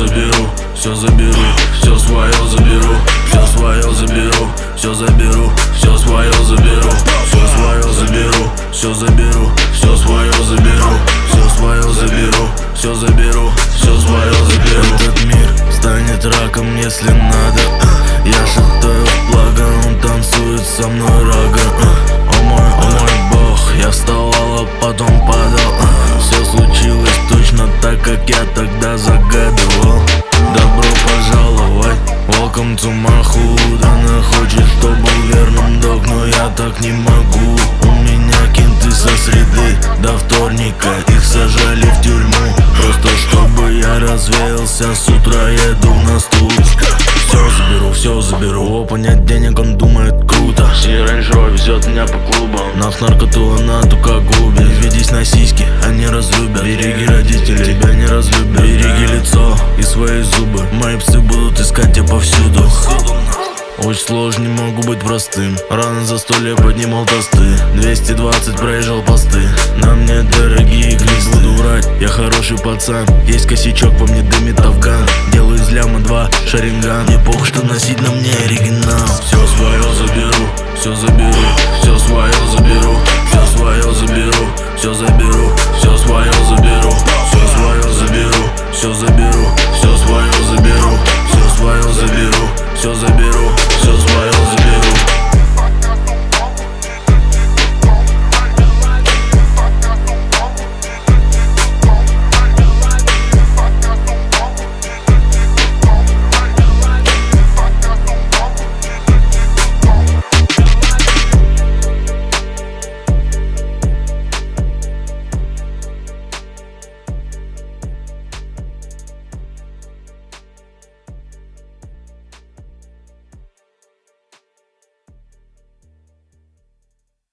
заберу, все заберу, все свое заберу, все свое заберу, все заберу, все свое заберу, все свое заберу, все заберу, все свое заберу, все свое заберу, все заберу, все свое заберу. Этот мир станет раком, если надо. Я шатаю благо, он танцует со мной рага. О мой бог, я вставал, а потом падал. Все случилось точно так, как я тогда загадывал. Добро пожаловать, welcome to my hood. Она хочет, чтоб был верным док, но я так не могу. У меня кенты со среды до вторника, их сажали в тюрьму. Просто чтобы я развеялся, с утра еду на стул. Все заберу, его понять денег, он думает круто. И Range Rover везет меня по клубам. Нах наркоту, она только губит. Ведись на сиськи, они разлюбят. Береги родителей, тебя не разлюбят. Береги лицо и свои зубы. Мои псы будут искать тебя повсюду. Очень сложно, не могу быть простым. Рано за застолье поднимал тосты. 220 проезжал посты. На мне дорогие глисты. Буду врать, я хороший пацан. Есть косячок, во мне дымит афган. Делаю из ляма 2 шаринган. Мне похуй, что носить на мне оригинал. Все свое заберу, все заберу, все свое заберу, все свое заберу, все заберу, все свое заберу, все свое заберу, все заберу,